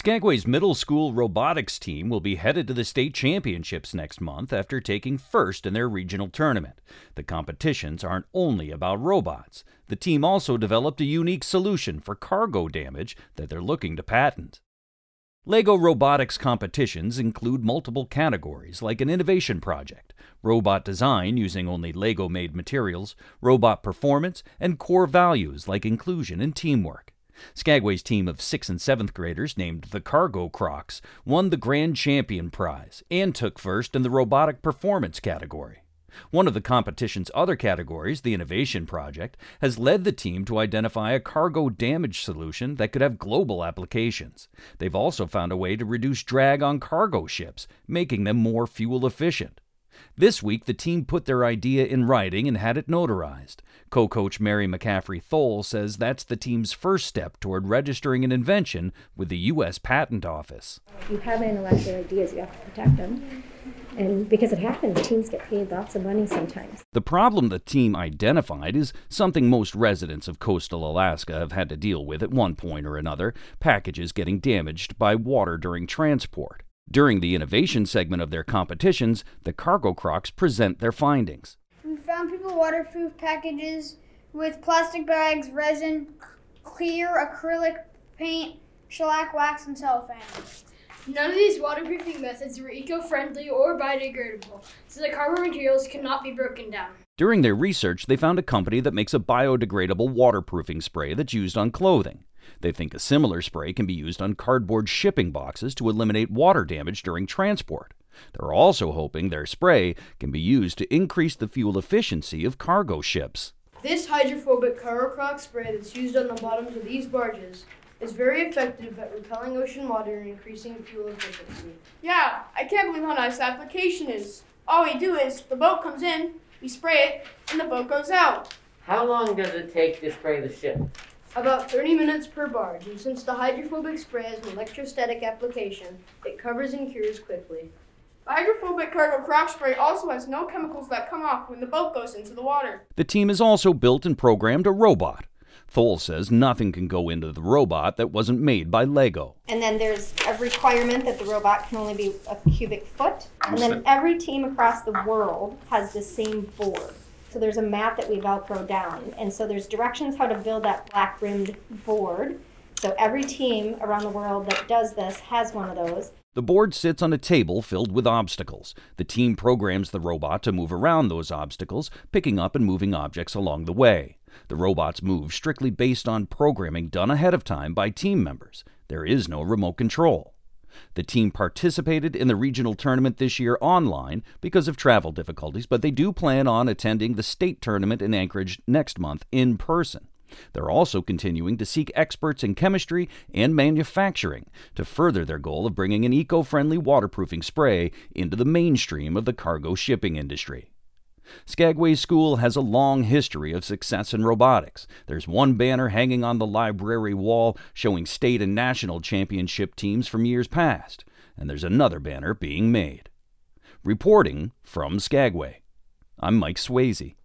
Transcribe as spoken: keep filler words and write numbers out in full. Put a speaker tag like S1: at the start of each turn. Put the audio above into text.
S1: Skagway's middle school robotics team will be headed to the state championships next month after taking first in their regional tournament. The competitions aren't only about robots. The team also developed a unique solution for cargo damage that they're looking to patent. LEGO robotics competitions include multiple categories like an innovation project, robot design using only LEGO-made materials, robot performance, and core values like inclusion and teamwork. Skagway's team of sixth and seventh graders, named the Cargo Crocs, won the Grand Champion Prize and took first in the robotic performance category. One of the competition's other categories, the Innovation Project, has led the team to identify a cargo damage solution that could have global applications. They've also found a way to reduce drag on cargo ships, making them more fuel efficient. This week, the team put their idea in writing and had it notarized. Co-coach Mary McCaffrey Thole says that's the team's first step toward registering an invention with the U S Patent Office.
S2: If you have intellectual ideas, you have to protect them. And because it happens, teams get paid lots of money sometimes.
S1: The problem the team identified is something most residents of coastal Alaska have had to deal with at one point or another: packages getting damaged by water during transport. During the innovation segment of their competitions, the Cargo Crocs present their findings.
S3: We found people waterproof packages with plastic bags, resin, clear acrylic paint, shellac wax, and cellophane.
S4: None of these waterproofing methods were eco-friendly or biodegradable, so the carbon materials could not be broken down.
S1: During their research, they found a company that makes a biodegradable waterproofing spray that's used on clothing. They think a similar spray can be used on cardboard shipping boxes to eliminate water damage during transport. They're also hoping their spray can be used to increase the fuel efficiency of cargo ships.
S4: This hydrophobic Cargo Croc spray that's used on the bottoms of these barges is very effective at repelling ocean water and increasing fuel efficiency.
S5: Yeah, I can't believe how nice the application is. All we do is, the boat comes in, we spray it, and the boat goes out.
S6: How long does it take to spray the ship?
S4: About thirty minutes per barge, and since the hydrophobic spray has an electrostatic application, it covers and cures quickly.
S5: The hydrophobic Cargo Croc spray also has no chemicals that come off when the boat goes into the water.
S1: The team has also built and programmed a robot. Thole says nothing can go into the robot that wasn't made by LEGO.
S2: And then there's a requirement that the robot can only be a cubic foot. And then every team across the world has the same board. So there's a map that we Velcro down. And so there's directions how to build that black rimmed board. So every team around the world that does this has one of those.
S1: The board sits on a table filled with obstacles. The team programs the robot to move around those obstacles, picking up and moving objects along the way. The robots move strictly based on programming done ahead of time by team members. There is no remote control. The team participated in the regional tournament this year online because of travel difficulties, but they do plan on attending the state tournament in Anchorage next month in person. They're also continuing to seek experts in chemistry and manufacturing to further their goal of bringing an eco-friendly waterproofing spray into the mainstream of the cargo shipping industry. Skagway School has a long history of success in robotics. There's one banner hanging on the library wall showing state and national championship teams from years past, and there's another banner being made. Reporting from Skagway, I'm Mike Swayze.